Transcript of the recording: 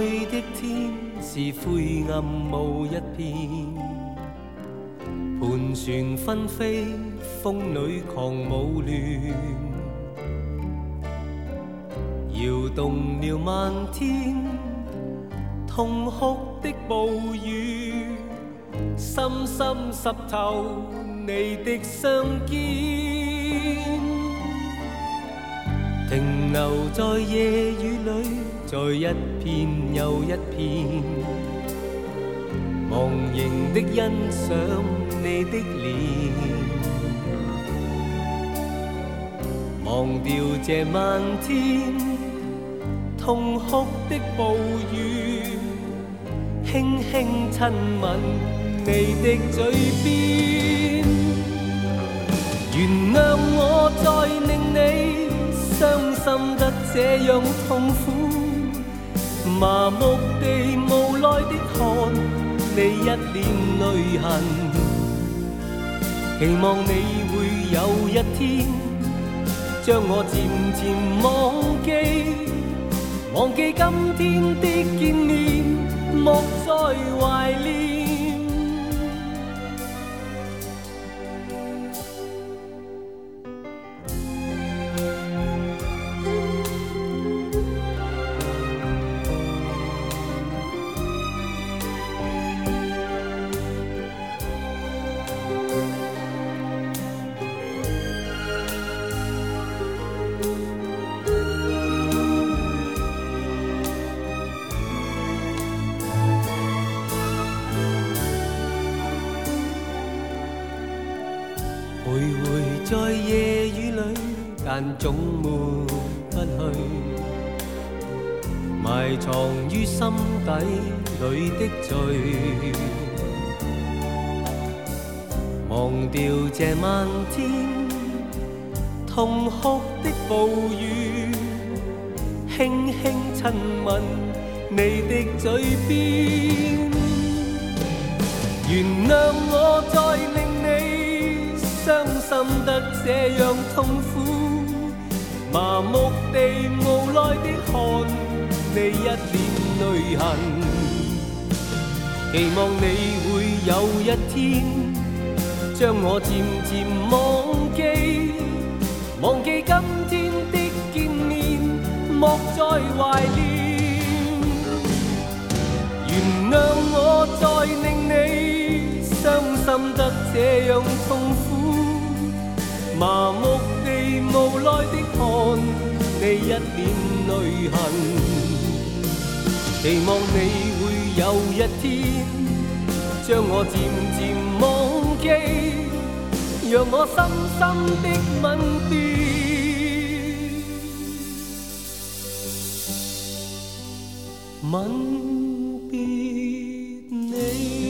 的天是灰暗无一片，盘旋纷飞，风里狂舞乱，摇动了漫天，痛哭的暴雨，深深湿透你的雙肩，停留在夜雨裏，在一片又一片，忘形的欣賞你的臉，忘掉這漫天痛哭的暴雨，輕輕親吻你的嘴邊，原諒我再令你傷心得這樣痛苦，麻木地無奈的看你一臉淚痕，期望你會有一天將我漸漸忘記，忘記今天的見面，莫再懷念。徘徊在夜雨裏，但總抹不去，埋藏於心底裏的罪，忘掉這漫天痛哭的暴雨，輕輕親吻你的嘴邊，原諒我再令你傷心得這樣痛苦，麻木地無奈的看你一臉淚痕，期望你會有一天將我漸漸忘記，忘記今天的見面，莫再懷念，原諒我再令你傷心得這樣痛苦，麻木地無奈的看你一臉淚痕，期望你會有一天將我漸漸忘記，讓我深深的吻別你。